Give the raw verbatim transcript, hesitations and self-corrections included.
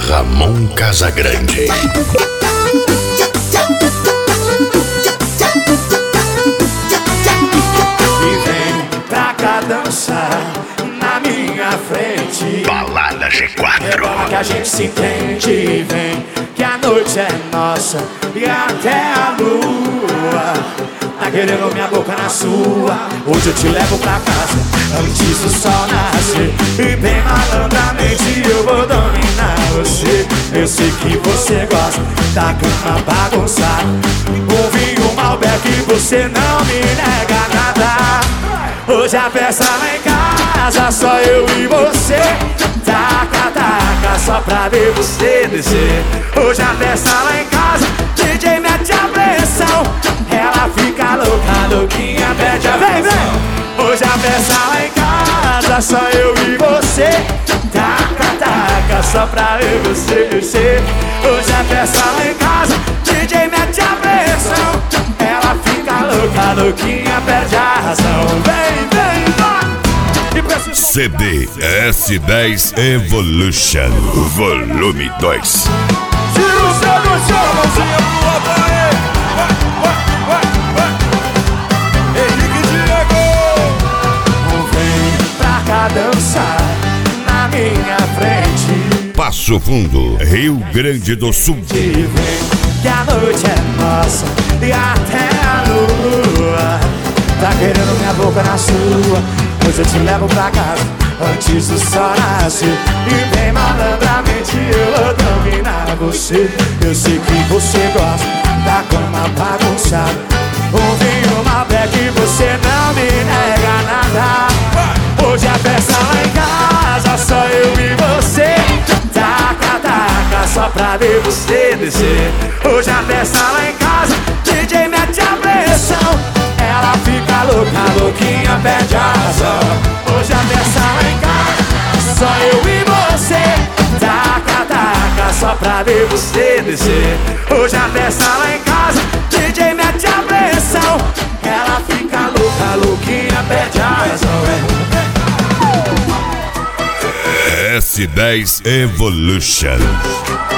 Ramon Casagrande. E vem pra cá dançar na minha frente. Balada G quatro. É bom que a gente se entende. Vem que a noite é nossa e até a lua tá querendo minha boca na sua. Hoje eu te levo pra casa antes do sol nascer. E bem malandramente eu vou dominar você. Eu sei que você gosta da cama bagunçada. Um vinho Malbec, você não me nega nada. Hoje a festa lá em casa, só eu e você. Taca, taca, só pra ver você descer. Hoje a festa lá em casa, D J mete a pressão. Ela fica louca, louquinha, pede a vem, vem. Hoje a festa lá em casa, só eu e você. Taca, taca, só pra ver você descer. Hoje a festa lá em casa, D J mete a pressão. Ela fica louca, louquinha, perde a razão. Vem, vem, vai. C D S dez Evolution Volume dois. Tira o seu do chão, mãozinha pro alto aí. Vai, vai, vai, vai. Henrique Diego. Vem pra cá dançar na minha frente. Passo Fundo, Rio Grande do Sul. E vem que a noite é nossa e até a lua tá querendo minha boca na sua. Hoje eu te levo pra casa antes do sol nascer. E bem malandramente eu vou dominar você. Eu sei que você gosta da cama bagunçada. Um vinho Malbec, você não me nega nada. Hoje a festa lá em casa, só eu e você. Taca, taca, só pra ver você descer. Hoje a festa lá em casa, D J mete a pressão. Ela fica louca, louquinha, perde a razão. Hoje a festa lá em casa, só eu e você. Taca, taca, só pra ver você descer. Hoje a festa lá em casa, D J mete a pressão. Ela fica louca, louquinha, perde a razão. S dez Evolution.